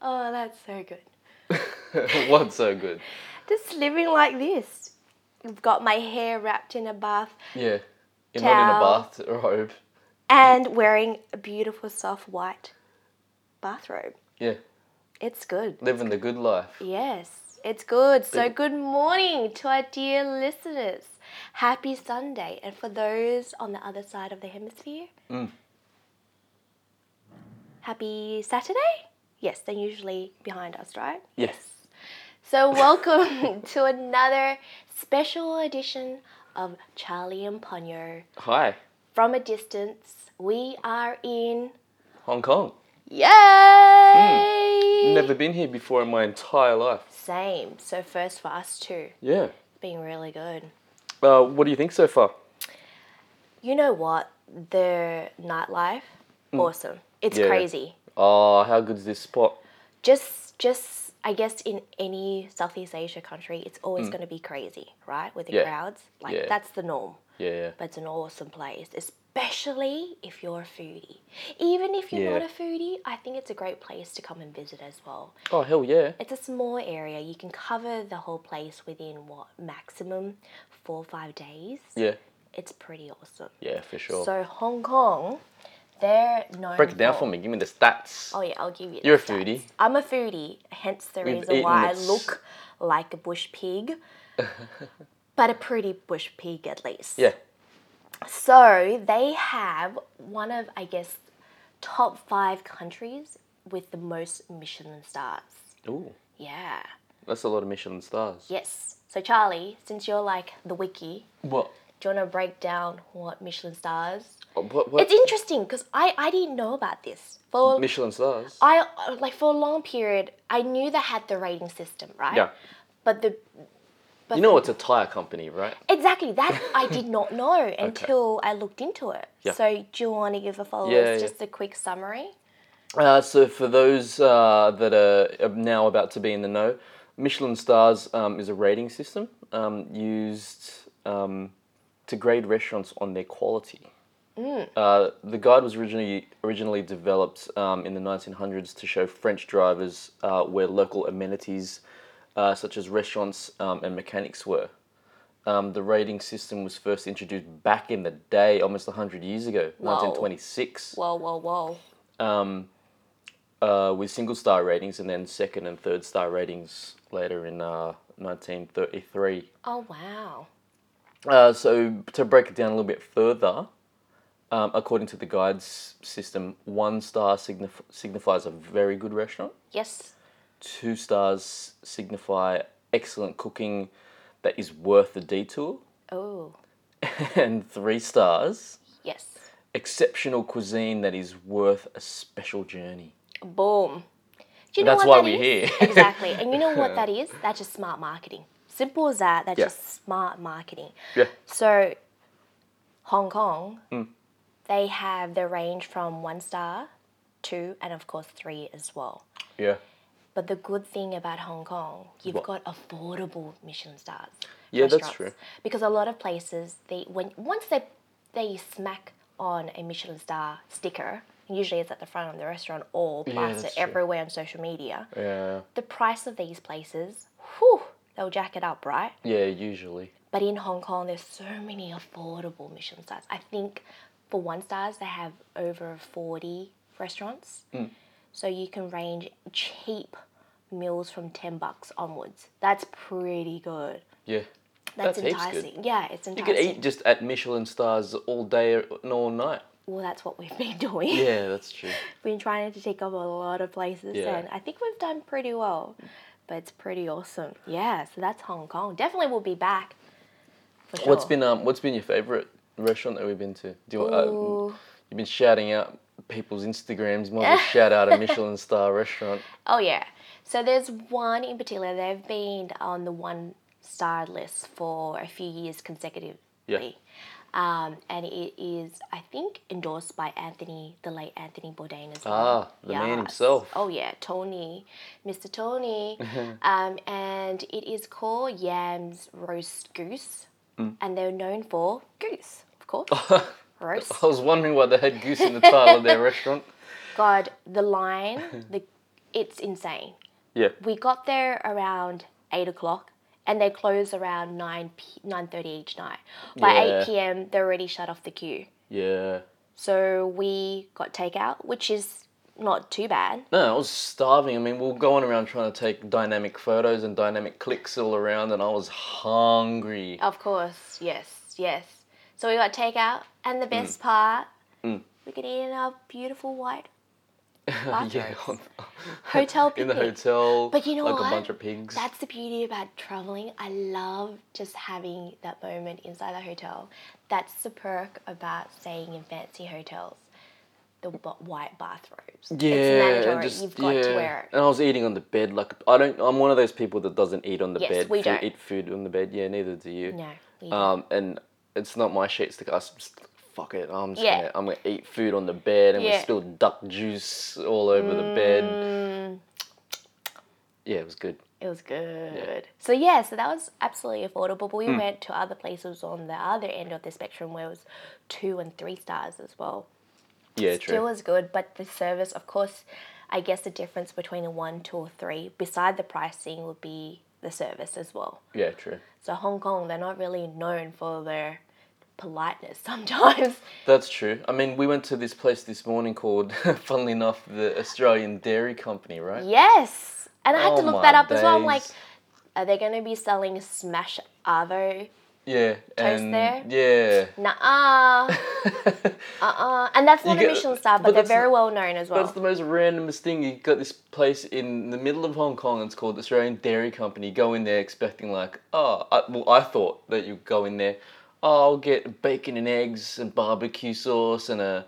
Oh, that's so good. What's so good? Just living like this. I've got my hair wrapped in a bath Yeah. You're not in a Towel. bathrobe. and wearing a beautiful soft white bathrobe. Yeah. It's good. Living the good life. Yes, it's good. So good morning to our dear listeners. Happy Sunday. And for those on the other side of the hemisphere, happy Saturday? Yes, they're usually behind us, right? Yes. So welcome to another special edition of Charlie and Ponyo. Hi. From a distance, we are in... Hong Kong. Yay! Never been here before in my entire life. Same. So first for us too. Yeah. Been really good. What do you think so far? You know what? The nightlife, awesome. It's Yeah. crazy. Oh, how good's this spot? Just I guess in any Southeast Asia country, it's always going to be crazy, right? With the Yeah. crowds. Like, Yeah. that's the norm. Yeah. But it's an awesome place, especially if you're a foodie. Even if you're Yeah. not a foodie, I think it's a great place to come and visit as well. Oh, hell yeah. It's a small area. You can cover the whole place within, maximum 4 or 5 days. Yeah. It's pretty awesome. Yeah, for sure. So Hong Kong, they're known Break it down for me. Give me the stats. Oh yeah, I'll give you You're a the stats. foodie. I'm a foodie, hence the We've reason eaten why I its- look like a bush pig. But a pretty bush pig at least. Yeah. So they have one of, I guess, top 5 countries with the most Michelin stars. Ooh, Yeah. that's a lot of Michelin stars. Yes. So Charlie, since you're like the wiki, What? do you want to break down what Michelin stars? What? It's interesting because I didn't know about this. For Michelin stars? for a long period, I knew they had the rating system, right? Yeah. But You know it's a tyre company, right? exactly that I did not know until I looked into it. Yeah. So do you want to give the followers Yeah. just a quick summary? So for those that are now about to be in the know, Michelin stars is a rating system used to grade restaurants on their quality. The guide was originally developed in the 1900s to show French drivers where local amenities such as restaurants and mechanics were. The rating system was first introduced back in the day, almost 100 years ago, 1926. Whoa. With single star ratings and then second and third star ratings later in 1933. Oh, wow. So to break it down a little bit further, according to the guide's system, 1 star signifies a very good restaurant. Yes. 2 stars signify excellent cooking that is worth the detour. Oh, And 3 stars, yes. exceptional cuisine that is worth a special journey. Boom. Do you know That's what why that we're is? here. Exactly. And you know what that is? That's just smart marketing. Simple as that. That's Yeah. just smart marketing. Yeah. So, Hong Kong, they have the range from 1 star, 2, and of course 3 as well. Yeah. But the good thing about Hong Kong, you've What? got affordable Michelin stars. Yeah, that's restaurants. true. Because a lot of places, once they smack on a Michelin star sticker, usually it's at the front of the restaurant or plastered that's true. everywhere on social media. Yeah. The price of these places, whew, they'll jack it up, right? Yeah, usually. But in Hong Kong, there's so many affordable Michelin stars. I think for 1 stars, they have over 40 restaurants. So you can range cheap meals from $10 onwards. That's pretty good. Yeah. That's heaps enticing. good. Yeah, it's You enticing. could eat just at Michelin stars all day and all night. Well, that's what we've been doing. Yeah, that's true. Been trying to tick off a lot of places, Yeah. and I think we've done pretty well. But it's pretty awesome. Yeah, so that's Hong Kong. Definitely will be back. For sure. What's been your favourite restaurant that we've been to? Do you Ooh. you've been shouting out people's Instagrams. You might as well shout out a Michelin star restaurant. Oh, yeah. So there's one in particular. They've been on the 1 star list for a few years consecutively. Yeah. And it is, I think, endorsed by the late Anthony Bourdain as well. Ah, the man Yes. himself. Oh, yeah, Tony, Mr. Tony. And it is called Yam's Roast Goose. And they're known for goose, of course. Roast. I was wondering why they had goose in the title of their restaurant. God, the line, it's insane. Yeah. We got there around 8 o'clock and they close around 9:30 each night. By Yeah. 8 p.m., they're already shut off the queue. Yeah. So we got takeout, which is not too bad. No, I was starving. I mean, we were going around trying to take dynamic photos and dynamic clicks all around, and I was hungry. Of course, yes. So we got takeout, and the best part, we could eat in our beautiful white Yeah. bathrooms. Hotel In the picnic. hotel. But you know like what? a bunch of pigs. That's the beauty about traveling. I love just having that moment inside the hotel. That's the perk about staying in fancy hotels. The white bathrobes. Yeah, It's mandatory. just, You've got to wear it. And I was eating on the bed. Like I'm one of those people that doesn't eat on the Yes, bed. we don't. Eat food on the bed. Yeah, neither do you. No, we don't. And it's not my sheets to go. Fuck it. Yeah. I'm gonna eat food on the bed, and we Yeah. spilled duck juice all over the bed. Yeah, it was good. It was good. So that was absolutely affordable. But we went to other places on the other end of the spectrum where it was 2 and 3 stars as well. Yeah, Still true. was good, but the service, of course, I guess the difference between a 1, 2, or 3, beside the pricing, would be the service as well. Yeah, true. So Hong Kong, they're not really known for their politeness sometimes. That's true. I mean, we went to this place this morning called, funnily enough, the Australian Dairy Company, right? Yes! And I had to Oh look that my up as well. I'm like, days. are they going to be selling Smash Avo? Yeah. Toast and there? Yeah. Nuh-uh. And that's not You a get- Michelin star, but but they're that's very the- well known as well. That's the most randomest thing. You got this place in the middle of Hong Kong. It's called Australian Dairy Company. You go in there expecting like, I thought that you go in there. Oh, I'll get bacon and eggs and barbecue sauce and a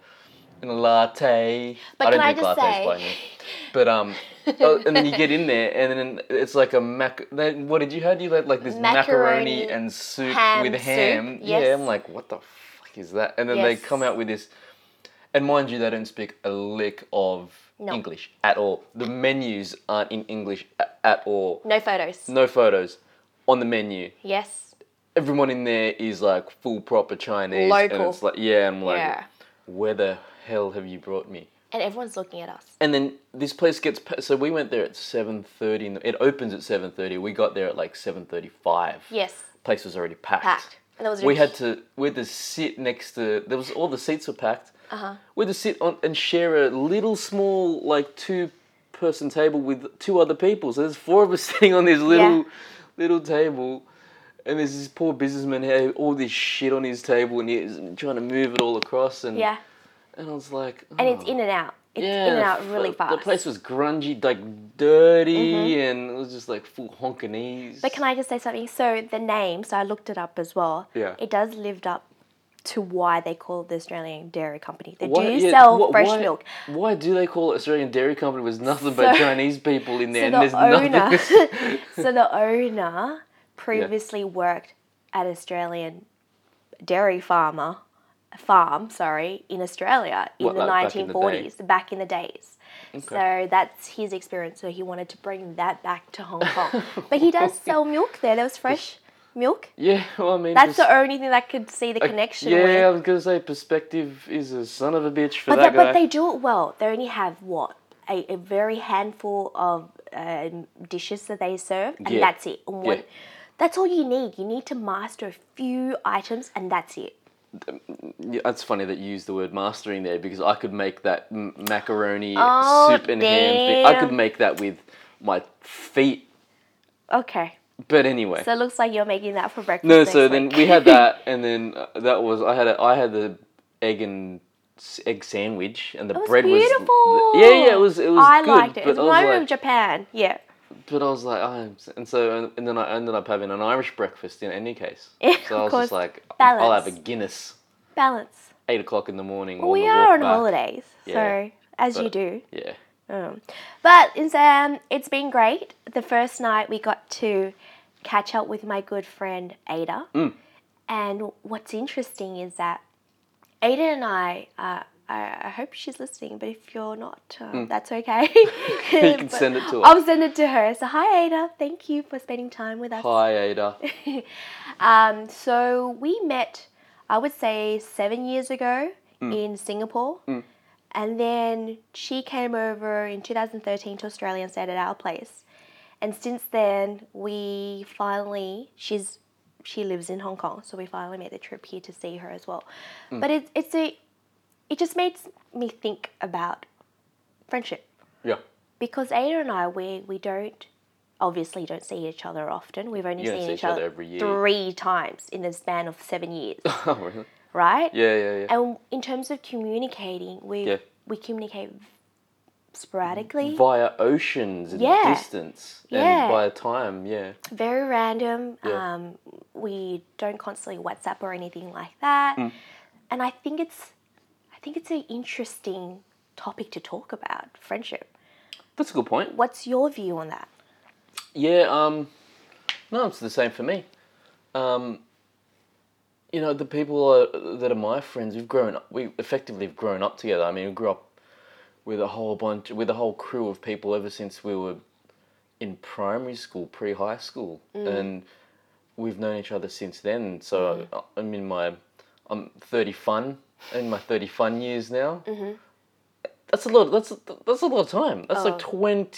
latte. But I don't can I drink just lattes say- by me. But and then you get in there and then it's like a what did you have? You had like this macaroni Macaroni, and soup ham with ham. soup, Yeah, yes. I'm like, what the fuck is that? And then they Yes. come out with this. And mind you, they don't speak a lick of No. English at all. The menus aren't in English at all. No photos. No photos on the menu. Yes. Everyone in there is like full proper Chinese. Local. And it's like, yeah, I'm like, Yeah. where the hell have you brought me? And everyone's looking at us. And then this place gets, so we went there at 7:30. It opens at 7:30. We got there at like 7:35. Yes. Place was already packed. Packed. And there was We had to sit next to, all the seats were packed. We had to sit on and share a little small, like 2-person table with 2 other people. So there's 4 of us sitting on this little table. And there's this poor businessman had all this shit on his table and he's trying to move it all across. And Yeah. and I was like, And it's in and out. It's in and out really fast. The place was grungy, like dirty, and it was just like full Hongkonese. But can I just say something? So the name, so I looked it up as well. Yeah. It does live up to why they call it the Australian Dairy Company. They Why- do yeah, sell wh- fresh why- milk. Why do they call it Australian Dairy Company? There's nothing but So- Chinese people in there, So and there's nothing. so the owner previously worked at Australian dairy farm, in Australia in What, the like back in the 1940s, back in the days. So that's his experience. So he wanted to bring that back to Hong Kong. But he does sell milk there. There was fresh milk. Yeah, well, I mean, That's the only thing that could see the connection yeah, with. I was gonna say perspective is a son of a bitch for But, that guy. but they do it well. They only have a very handful of dishes that they serve, and Yeah. that's it. And Yeah. that's all you need. You need to master a few items, and that's it. Yeah, it's funny that you used the word mastering there because I could make that macaroni Oh, soup and ham thing. I damn. could make that with my feet. Okay, But anyway. so it looks like you're making that for breakfast. No, next so then week. we had that, and then that was I had the egg sandwich, and the It was bread beautiful. was it was I good. liked it. But It was I was one like, of Japan. Yeah. but I was like, and then I ended up having an Irish breakfast in any case. Yeah, So I was of just course. like, I'll have a Balance. Guinness. Balance. 8:00 in the morning. Well, we the are walk on back. holidays, Yeah, so as you but- do. Yeah. But it's been great. The first night we got to catch up with my good friend Ada. And what's interesting is that Ada and I hope she's listening, but if you're not, that's okay. You can send it to her. I'll send it to her. So hi Ada, thank you for spending time with us. Hi, Ada. So we met, I would say 7 years ago in Singapore. And then she came over in 2013 to Australia and stayed at our place. And since then, she lives in Hong Kong, so we finally made the trip here to see her as well. But it just makes me think about friendship. Yeah. Because Ada and I, we don't see each other often. We've only seen each other every year. 3 times in the span of 7 years. Oh, really? Right? Yeah. And in terms of communicating, we communicate sporadically. Via oceans and distance. Yeah. And via time, yeah. Very random. Yeah. We don't constantly WhatsApp or anything like that. And I think it's an interesting topic to talk about, friendship. That's a good point. What's your view on that? Yeah, no, it's the same for me. You know, the people that are my friends, we effectively have grown up together. I mean, we grew up with a whole crew of people ever since we were in primary school, pre-high school. And we've known each other since then. So I'm 30 fun, in my 30 fun years now. That's a lot, that's a lot of time. That's like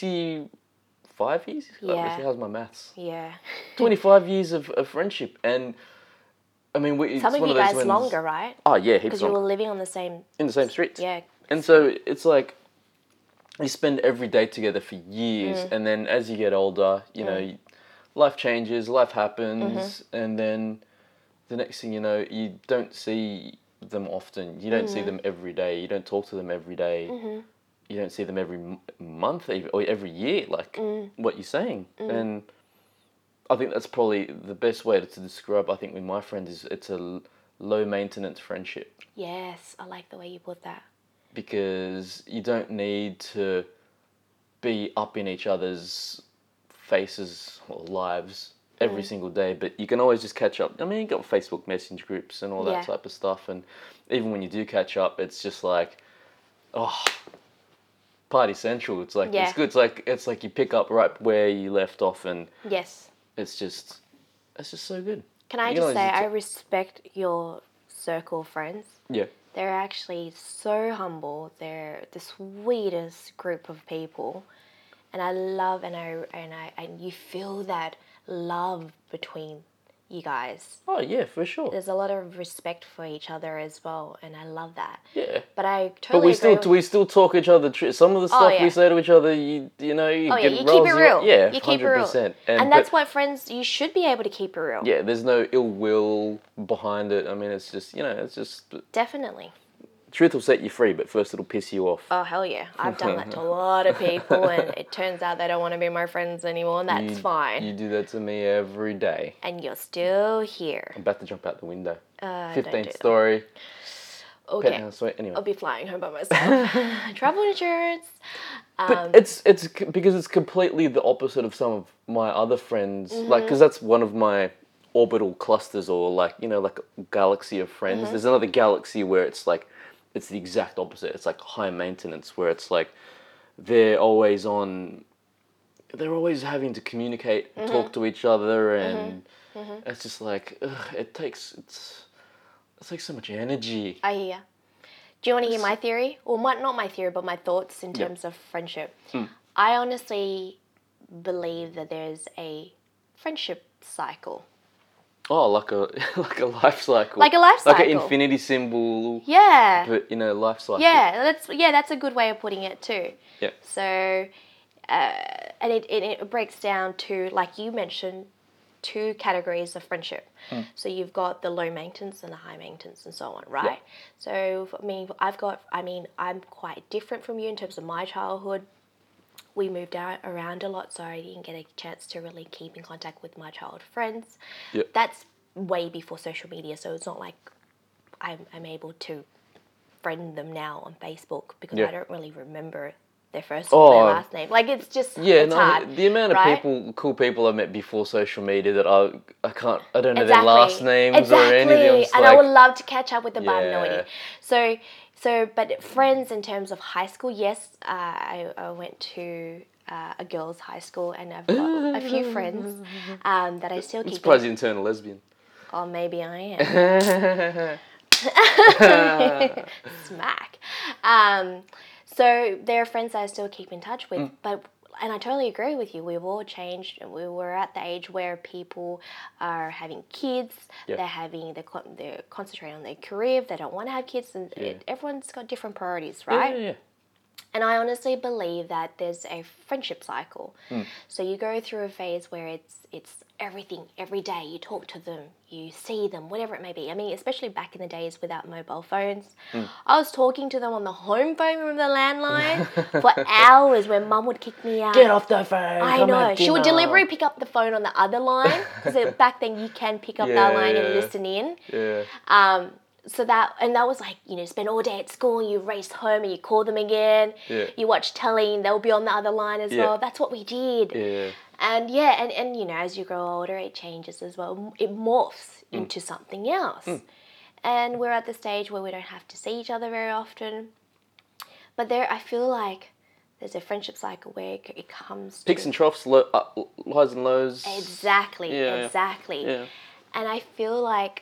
25 years? Yeah. How's my maths? Yeah. 25 years of friendship. And I mean, Some of you guys longer, right? Oh yeah, heaps Because you longer. were living in the same streets. Yeah. And so it's like you spend every day together for years, and then as you get older, you know, life changes, life happens, and then the next thing you know, you don't see them often. You don't see them every day. You don't talk to them every day. You don't see them every month or every year, like what you're saying. And I think that's probably the best way to describe, I think, with my friends is it's a low maintenance friendship. Yes, I like the way you put that. Because you don't need to be up in each other's faces or lives every single day, but you can always just catch up. I mean, you got Facebook Messenger groups and all that type of stuff, and even when you do catch up, it's just like, party central. It's like it's good. It's like you pick up right where you left off, and it's just so good. Can I just say I respect your circle of friends. Yeah. They're actually so humble. They're the sweetest group of people, and I love and you feel that love between you guys. Oh yeah, for sure. There's a lot of respect for each other as well, and I love that. Yeah. But I totally we still talk each other. Some of the stuff we say to each other, you keep it real. Yeah, you keep it real. 100%. And that's why friends, you should be able to keep it real. Yeah, there's no ill will behind it. I mean, it's just Definitely. Truth will set you free, but first it'll piss you off. Oh, hell yeah. I've done that to a lot of people, and it turns out they don't want to be my friends anymore, and that's fine. You do that to me every day. And you're still here. I'm about to jump out the window. 15th don't do story. Okay. Penthouse suite. Anyway. I'll be flying home by myself. Travel insurance. But it's because it's completely the opposite of some of my other friends. Like, because that's one of my orbital clusters, or like a galaxy of friends. There's another galaxy where it's like, it's the exact opposite. It's like high maintenance, where it's like they're always having to communicate, and talk to each other, and it's just like it takes so much energy. I hear. Do you want to hear my theory? Well, not my theory, but my thoughts in terms of friendship. I honestly believe that there's a friendship cycle. Oh, like a life cycle. Like a life cycle. Like an infinity symbol. Yeah. But life cycle. Yeah, that's a good way of putting it too. Yeah. So, and it breaks down to, like you mentioned, 2 categories of friendship. So you've got the low maintenance and the high maintenance and so on, right? Yeah. So for me, I'm quite different from you in terms of my childhood. We moved around a lot, so I didn't get a chance to really keep in contact with my childhood friends. Yep. That's way before social media, so it's not like I'm able to friend them now on Facebook, because I don't really remember their first or their last name. Like, it's just it's hard, the amount of cool people I met before social media that I don't know their last names or anything. And I would love to catch up with them, but I have no idea. So, but friends in terms of high school, yes, I went to a girls' high school, and I've got a few friends that I still keep. I'm surprised you didn't turn a lesbian. Oh, maybe I am. Smack. So there are friends that I still keep in touch with, and I totally agree with you. We've all changed. We were at the age where people are having kids. Yep. They're concentrating on their career. They don't want to have kids, and everyone's got different priorities, right? Yeah. And I honestly believe that there's a friendship cycle. So you go through a phase where it's everything, every day. You talk to them, you see them, whatever it may be. I mean, especially back in the days without mobile phones. I was talking to them on the home phone from the landline for hours when Mum would kick me out. Get off the phone. I know. She would deliberately pick up the phone on the other line because back then you can pick up that line and listen in. Yeah. So that was like, spend all day at school, you race home and you call them again. Yeah. You watch telly and they'll be on the other line as well. That's what we did. Yeah. And as you grow older, it changes as well. It morphs into something else. And we're at the stage where we don't have to see each other very often. But I feel like there's a friendship cycle where it comes Peaks and troughs, highs and lows. Exactly. Yeah. And I feel like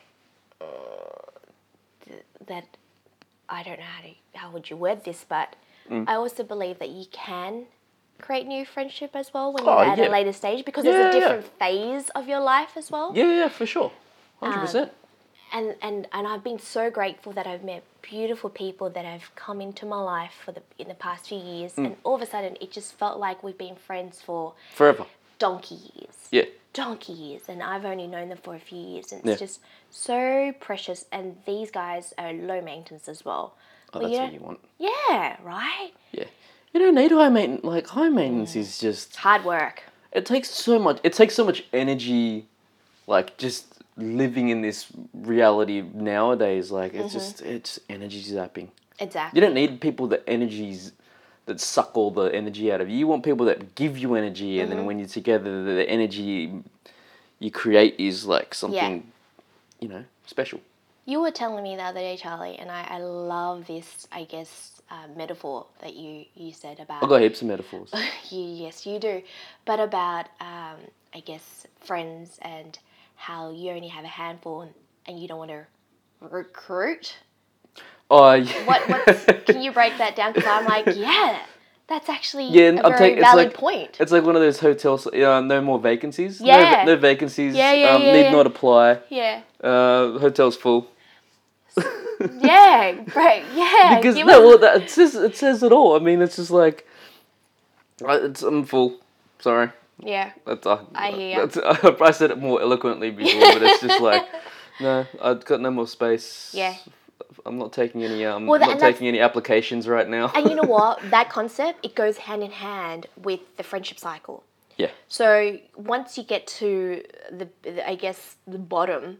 that, I don't know how would you word this, but I also believe that you can create new friendship as well when you're at a later stage, because there's a different phase of your life as well. Yeah, for sure. 100%. And I've been so grateful that I've met beautiful people that have come into my life in the past few years, and all of a sudden it just felt like we've been friends for forever. Donkey years. Yeah. Donkey years, and I've only known them for a few years, and it's just so precious. And these guys are low maintenance as well. Oh, that's what you want. Yeah, right? Yeah. You don't need high maintenance. Like, high maintenance is just hard work. It takes so much energy, like, just living in this reality nowadays. Like, it's energy zapping. Exactly. You don't need people that suck all the energy out of you. You want people that give you energy, and then when you're together, the energy you create is like something, special. You were telling me the other day, Charlie, and I love this, I guess, metaphor that you said about... I've got heaps of metaphors. Yes, you do. But about, I guess, friends and how you only have a handful and you don't want to recruit. Oh, yeah. Can you break that down? Because I'm like, that's actually a very valid point. It's like one of those hotels, no more vacancies. Yeah. No vacancies. Need not apply. Yeah. Hotel's full. Yeah, right. Yeah. Because it says it all. I mean, it's just like, I'm full. Sorry. Yeah. I hear you. I said it more eloquently before, but it's just like, no, I've got no more space. Yeah. I'm not taking any any applications right now. And you know what? That concept, it goes hand in hand with the friendship cycle. Yeah. So once you get to the bottom,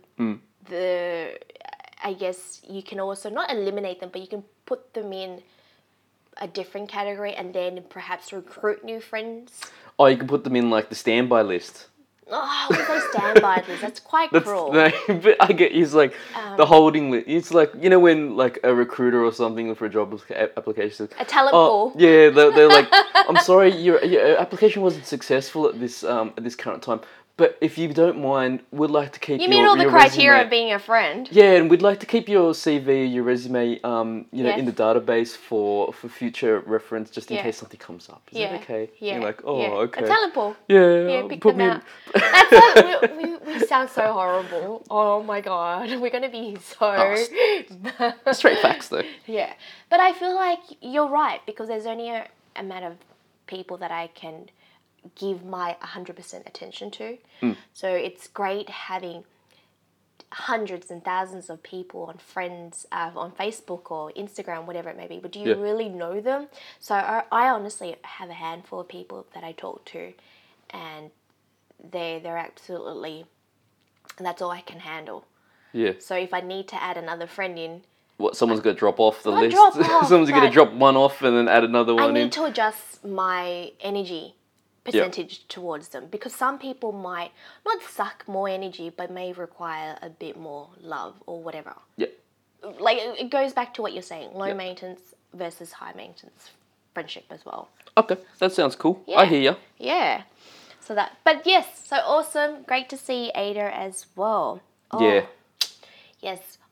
I guess you can also not eliminate them, but you can put them in a different category and then perhaps recruit new friends. Oh, you can put them in like the standby list. Oh, I would say standby list. That's quite cruel. No, but I get it's like the holding list. It's like, when like a recruiter or something for a job application. A talent pool. Yeah, they're like, I'm sorry, your application wasn't successful at this current time. But if you don't mind, we'd like to keep You meet all the criteria of being a friend. Yeah, and we'd like to keep your CV, your resume, in the database for future reference, just in case something comes up. Is that okay? Yeah. You're like, okay. A talent pool. Yeah, pick put them out. That's we sound so horrible. Oh my god, we're gonna be so... Straight facts though. Yeah, but I feel like you're right, because there's only a amount of people that I can give my 100% attention to. So it's great having hundreds and thousands of people on friends on Facebook or Instagram, whatever it may be, but do you really know them? So I honestly have a handful of people that I talk to, and they're absolutely, and that's all I can handle. Yeah. So if I need to add another friend in, someone's going to drop off the list? Someone's going to drop one off and then add another one in? I need to adjust my energy percentage towards them, because some people might not suck more energy but may require a bit more love or whatever. Yeah. Like, it goes back to what you're saying, low maintenance versus high maintenance friendship as well. Okay, that sounds cool. Yeah. I hear you. Yeah. But yes, so awesome. Great to see Ada as well. Oh, yeah. Yes.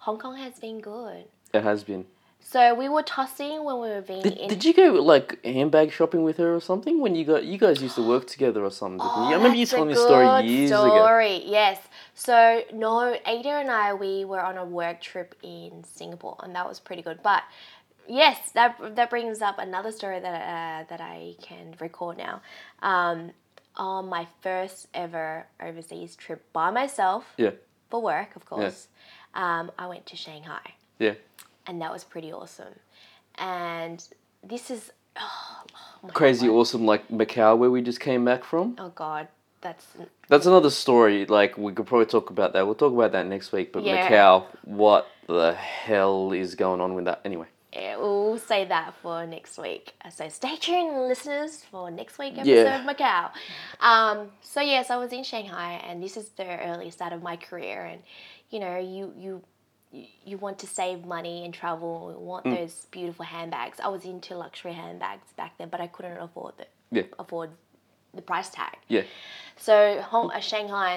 Hong Kong has been good. It has been. So we were tossing when we were being in. Did you go like handbag shopping with her or something when you guys used to work together or something? Didn't you? I remember you telling me a story years ago. Yes. So no, Ada and I, we were on a work trip in Singapore, and that was pretty good. But yes, that brings up another story that I can record now. On my first ever overseas trip by myself. Yeah. For work, of course. Yeah. I went to Shanghai. Yeah. And that was pretty awesome. And this is crazy God. Awesome, like Macau, where we just came back from. Oh God, that's another story. Like we could probably talk about that. We'll talk about that next week. But yeah. Macau, what the hell is going on with that? Anyway. Yeah, we'll say that for next week. So stay tuned, listeners, for next week episode of Macau. So yes, I was in Shanghai, and this is the early start of my career. And you know, you want to save money and travel. You want those beautiful handbags. I was into luxury handbags back then, but I couldn't afford the price tag. Yeah. So Shanghai,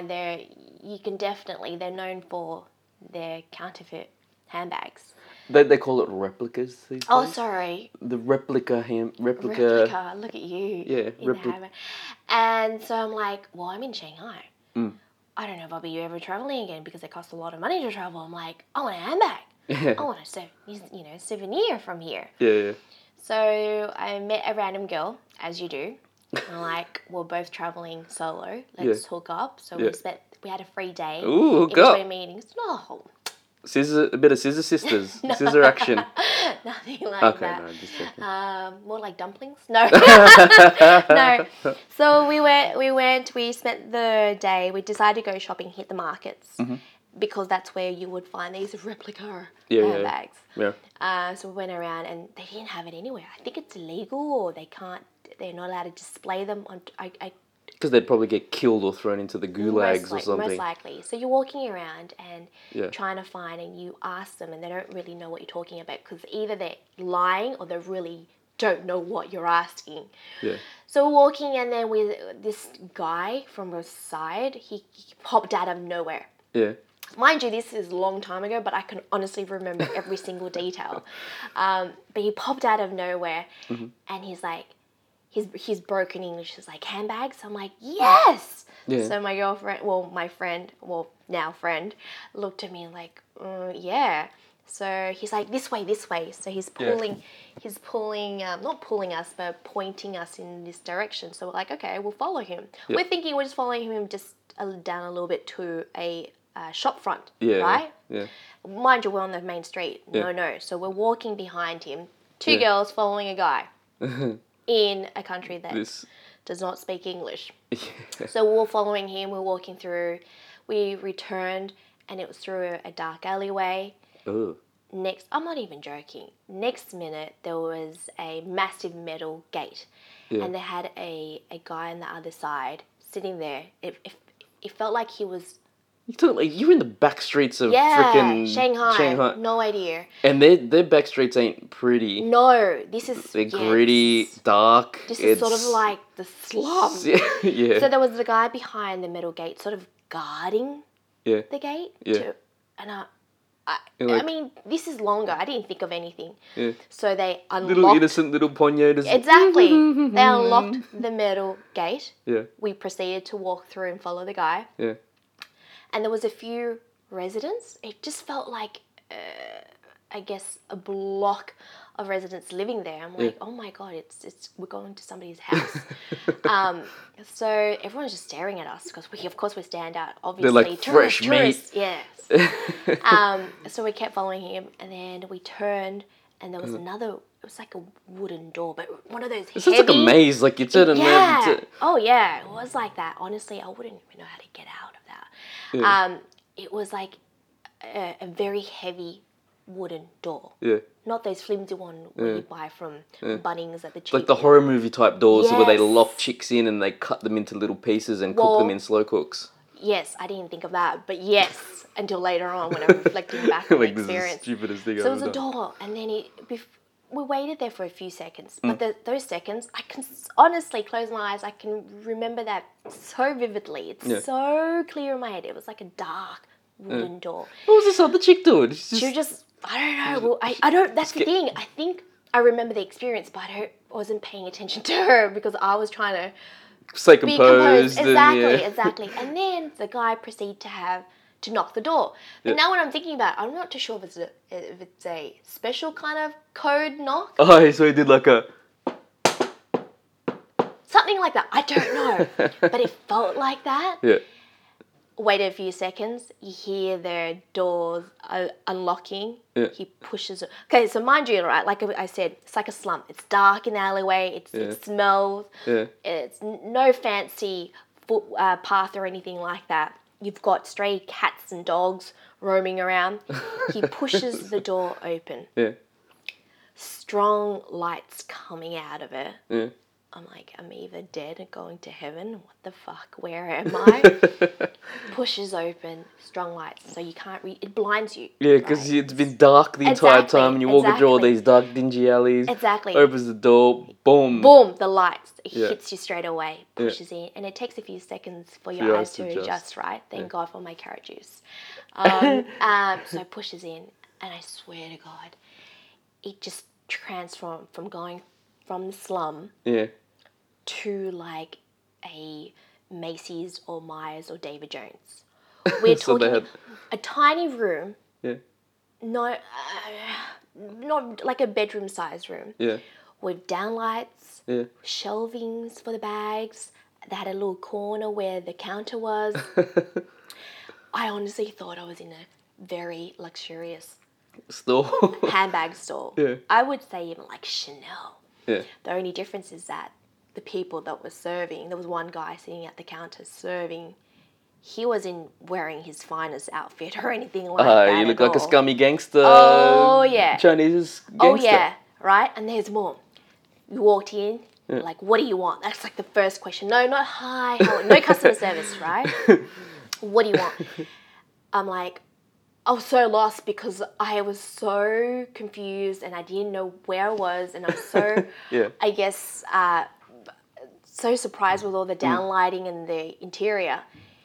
they're known for their counterfeit handbags. They call it replicas these days. Oh, sorry. The replica. Look at you. Yeah, replica. And so I'm like, well, I'm in Shanghai. I don't know if I'll be ever traveling again because it costs a lot of money to travel. I'm like, I want a handbag. Yeah. I want a souvenir from here. Yeah. So I met a random girl, as you do. I'm like, we're both traveling solo. Let's hook up. So we had a free day. Ooh, in between meetings. No. A bit of Scissor Sisters. No. Scissor action. Nothing like that. No, just joking. More like dumplings? No. No. So we spent the day, we decided to go shopping, hit the markets, because that's where you would find these replica handbags. Yeah. So we went around and they didn't have it anywhere. I think it's illegal, or they're not allowed to display them on, because they'd probably get killed or thrown into the gulags or something. Most likely. So you're walking around and trying to find, and you ask them and they don't really know what you're talking about, because either they're lying or they really don't know what you're asking. Yeah. So we're walking, and then this guy from the side, he popped out of nowhere. Yeah. Mind you, this is a long time ago, but I can honestly remember every single detail. But he popped out of nowhere, and he's like, his broken English is like, handbags? I'm like, yes! Yeah. So my friend, now friend, looked at me like, yeah. So he's like, this way. So he's not pulling us, but pointing us in this direction. So we're like, okay, we'll follow him. Yeah. We're thinking we're just following him just down a little bit to a shop front, yeah, right? Yeah. Mind you, we're on the main street. Yeah. No. So we're walking behind him, two girls following a guy in a country that does not speak English. Yeah. So we're following him, we're walking through. We returned, and it was through a dark alleyway. Ooh. I'm not even joking. Next minute, there was a massive metal gate, and they had a guy on the other side sitting there. It felt like he was... You were in the back streets of frickin' Shanghai. No idea. And their back streets ain't pretty. No, They're gritty, dark. This is sort of like the slums. Yeah. So there was the guy behind the metal gate, sort of guarding the gate. Yeah. I mean, this is longer. I didn't think of anything. Yeah. So they unlocked... Little innocent little Ponyo. Exactly. They unlocked the metal gate. Yeah. We proceeded to walk through and follow the guy. Yeah. And there was a few residents. It just felt like, I guess, a block of residents living there. I'm like, oh my God, we're going to somebody's house. So everyone's just staring at us because we stand out. Obviously, they're like fresh tourists, meat. Yes. So we kept following him, and then we turned, and there was another. It was like a wooden door, but one of those It sounds like a maze. Like you turn and Oh yeah, it was like that. Honestly, I wouldn't even know how to get out of that. Yeah. It was like a very heavy wooden door. Yeah. Not those flimsy one where you buy from Bunnings at the cheap. Like the horror movie type doors where they lock chicks in and they cut them into little pieces and cook them in slow cooks. Yes, I didn't think of that, but yes, until later on when I'm reflecting back on the experience. This is the stupidest thing So it was a door, and then we waited there for a few seconds, but those seconds, I can honestly close my eyes. I can remember that so vividly. It's so clear in my head. It was like a dark wooden door. What was this other chick doing? She was just, I don't know. Well, I don't, that's the thing. I think I remember the experience, but I wasn't paying attention to her because I was trying to stay be composed. composed. Exactly. And then the guy proceeded to knock the door. But now when I'm thinking about it, I'm not too sure if it's a special kind of code knock. Oh, so he did like a... Something like that. I don't know. But it felt like that. Yeah. Wait a few seconds. You hear their doors unlocking. Yeah. He pushes it. Okay, so mind you, right, like I said, it's like a slum. It's dark in the alleyway. It smells. Yeah. It's no fancy path or anything like that. You've got stray cats and dogs roaming around. He pushes the door open. Yeah. Strong lights coming out of it. Yeah. I'm like, I'm either dead or going to heaven. What the fuck? Where am I? Pushes open, strong lights, so you can't read. It blinds you. Yeah, because it's been dark the entire time, and you walk through all these dark, dingy alleys. Exactly. Opens the door, boom. Boom, the lights. It hits you straight away, pushes in, and it takes a few seconds for your eyes to adjust, right? Thank God for my carrot juice. So it pushes in, and I swear to God, it just transformed from going from the slum to like a Macy's or Myers or David Jones. We're So talking a tiny room. Yeah. Not like a bedroom size room. Yeah. With downlights, Yeah. shelvings for the bags. They had a little corner where the counter was. I honestly thought I was in a very luxurious Store. handbag store. Yeah. I would say even like Chanel. Yeah. The only difference is that the people that were serving, there was one guy sitting at the counter serving. He wasn't wearing his finest outfit or anything like that. You look like a scummy gangster. Oh, yeah. Chinese gangster. Oh, yeah. Right? And there's more. We walked in, like, what do you want? That's like the first question. No, not hi. No customer service, right? What do you want? I'm like, I was so lost because I was so confused and I didn't know where I was. And I was so, I guess, so surprised with all the downlighting and the interior.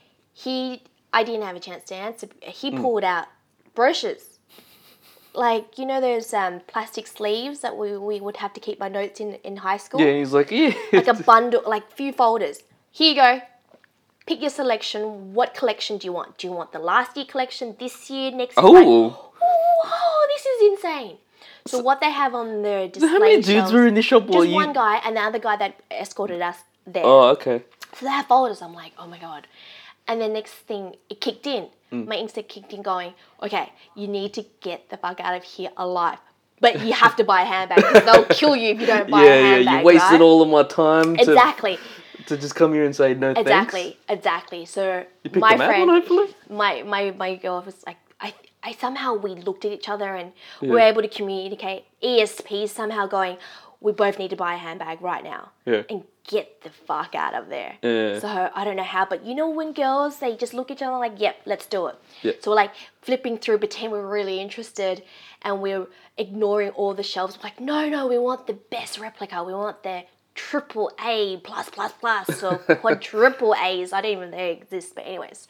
I didn't have a chance to answer. He pulled out brochures. Like, you know those plastic sleeves that we would have to keep my notes in high school? Yeah, he's like, yeah. Like a bundle, like a few folders. Here you go. Pick your selection. What collection do you want? Do you want the last year collection, this year, next year? Oh, this is insane. So what they have on their display How many dudes were in the shop? Just one guy and the other guy that escorted us there. Oh, okay. So they have folders. I'm like, oh my God. And then next thing, it kicked in. My instinct kicked in going, okay, you need to get the fuck out of here alive. But you have to buy a handbag because they'll kill you if you don't buy a handbag, Yeah, you wasted all of my time to just come here and say no thanks. Exactly. So You picked my them friend, out, hopefully? my girl was like, I somehow we looked at each other and we were able to communicate. ESP somehow going, we both need to buy a handbag right now and get the fuck out of there. Yeah. So I don't know how, but you know when girls, they just look at each other like, yep, let's do it. Yeah. So we're like flipping through, pretend we're really interested and we're ignoring all the shelves. We're like, no, we want the best replica. We want the AAA plus or quadruple A's. I don't even know they exist, but anyways.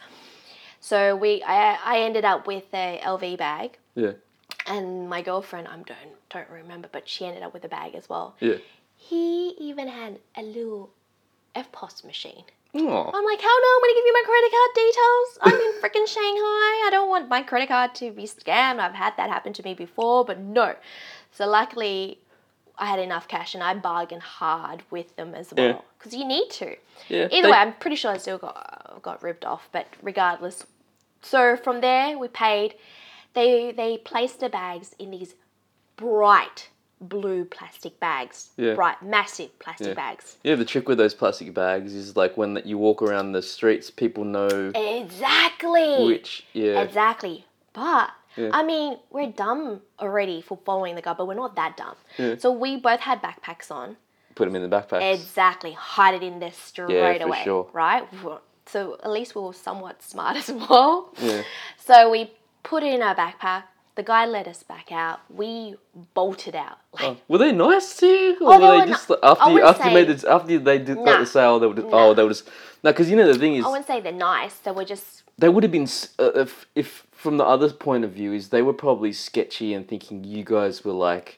So I ended up with a LV bag. Yeah. And my girlfriend, I don't remember, but she ended up with a bag as well. Yeah. He even had a little FPOS machine. Aww. I'm like, hell no, I'm going to give you my credit card details. I'm in freaking Shanghai. I don't want my credit card to be scammed. I've had that happen to me before, but no. So luckily, I had enough cash and I bargained hard with them as well. Because you need to. Yeah. Either way, I'm pretty sure I still got ripped off, but regardless. So from there, we paid. They placed the bags in these bright blue plastic bags. Yeah. Bright, massive plastic bags. Yeah, the trick with those plastic bags is like when you walk around the streets, people know... Exactly. Which, Exactly. But, I mean, we're dumb already for following the guide, but we're not that dumb. Yeah. So we both had backpacks on. Put them in the backpacks. Exactly. Hide it in there straight away. Sure. Right? So at least we were somewhat smart as well. Yeah. So we put it in our backpack. The guy let us back out. We bolted out. Were they nice to you? Or were they just after they did the sale? They would just no, because you know the thing is, I wouldn't say they're nice. They were just they would have been if from the other point of view is they were probably sketchy and thinking you guys were like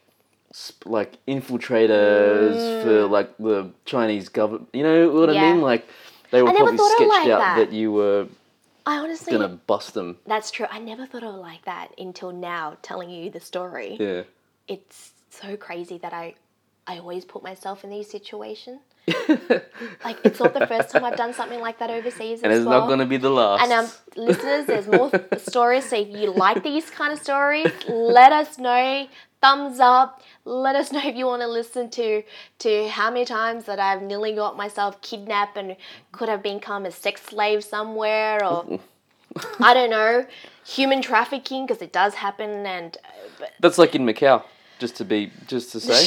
infiltrators for like the Chinese government. You know what I mean? Like they were never probably thought of it sketched like out that. that you were I honestly... gonna bust them. That's true. I never thought of it like that until now, telling you the story. Yeah. It's so crazy that I always put myself in these situations. Like, it's not the first time I've done something like that overseas And as it's well. not going to be the last. And listeners, there's more stories. So if you like these kind of stories, let us know. Thumbs up. Let us know if you want to listen to how many times that I've nearly got myself kidnapped and could have become a sex slave somewhere, or I don't know, human trafficking, because it does happen. And that's like in Macau. Just to say,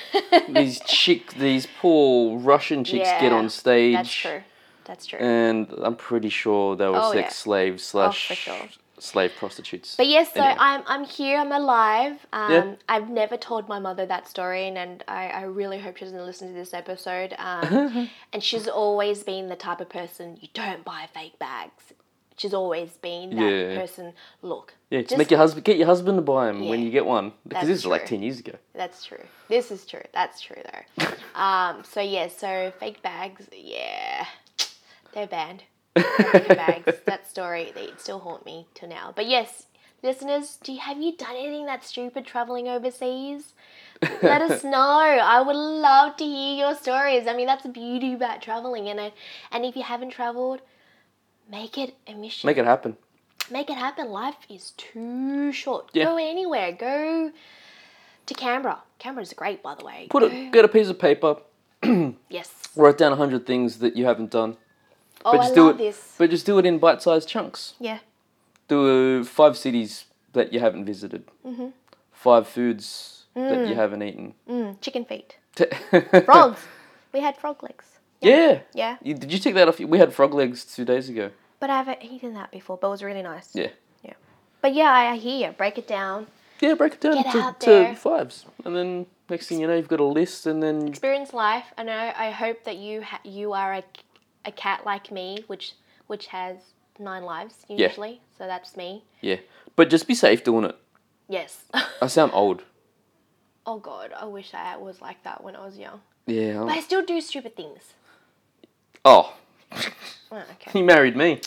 these poor Russian chicks get on stage. That's true. That's true. And I'm pretty sure they were sex slaves / for sure. slave prostitutes. But yes, so anyway. I'm here. I'm alive. I've never told my mother that story, and I really hope she doesn't listen to this episode. And she's always been the type of person, you don't buy fake bags. She's always been that person. Look. Yeah, just get your husband to buy them when you get one, because this is like 10 years ago. That's true. This is true. That's true though. So fake bags, they're banned. Fake bags. That story, they still haunt me till now. But yes, listeners, have you done anything that's stupid traveling overseas? Let us know. I would love to hear your stories. I mean, that's the beauty about traveling, and if you haven't traveled, make it a mission. Make it happen. Make it happen. Life is too short. Yeah. Go anywhere. Go to Canberra. Canberra's great, by the way. Get a piece of paper. Yes. Write down 100 things that you haven't done. Oh, I love this. But just do it in bite-sized chunks. Yeah. Do 5 cities that you haven't visited. 5 foods that you haven't eaten. Chicken feet. Frogs. We had frog legs. Yeah. Yeah. Did you take that off? We had frog legs 2 days ago. But I haven't eaten that before, but it was really nice. Yeah. Yeah. But yeah, I hear you. Break it down. Yeah, break it down Get out to there. 5s. And then next thing you know, you've got a list, and then... Experience life. I know. I hope that you are a cat like me, which has 9 lives usually. Yeah. So that's me. Yeah. But just be safe doing it. Yes. I sound old. Oh God, I wish I was like that when I was young. Yeah. But I still do stupid things. Oh. Okay. You married me.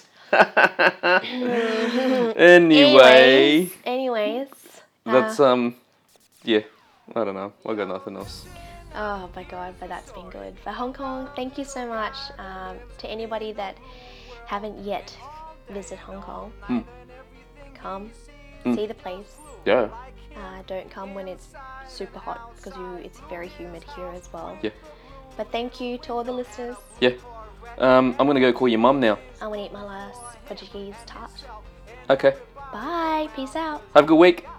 Anyway. Anyways. That's, yeah. I don't know. I got nothing else. Oh my God, but that's been good. For Hong Kong, thank you so much. To anybody that haven't yet visited Hong Kong, come, see the place. Yeah. Don't come when it's super hot, because it's very humid here as well. Yeah. But thank you to all the listeners. Yeah. I'm going to go call your mum now. I'm going to eat my last Portuguese tart. Okay. Bye. Peace out. Have a good week.